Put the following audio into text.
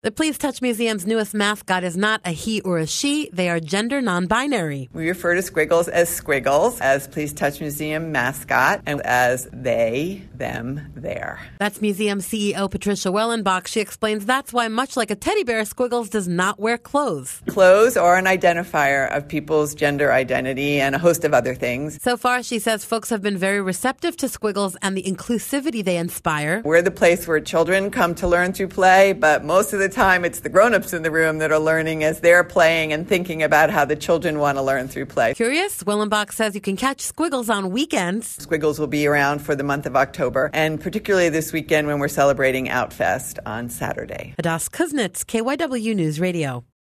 The Please Touch Museum's newest mascot is not a he or a she. They are gender non-binary. We refer to squiggles as squiggles, as Please Touch Museum mascot, and as they, them, their. That's museum CEO Patricia Wellenbach. She explains that's why, much like a teddy bear, Squiggles does not wear clothes. Clothes are an identifier of people's gender identity and a host of other things. So far, she says folks have been very receptive to Squiggles and the inclusivity they inspire. We're the place where children come to learn through play, but most of the time it's the grown-ups in the room that are learning as they're playing and thinking about how the children want to learn through play. Curious? Wellenbach says you can catch Squiggles on weekends. Squiggles will be around for the month of October, and particularly this weekend when we're celebrating Outfest on Saturday. Hadas Kuznets, KYW News Radio.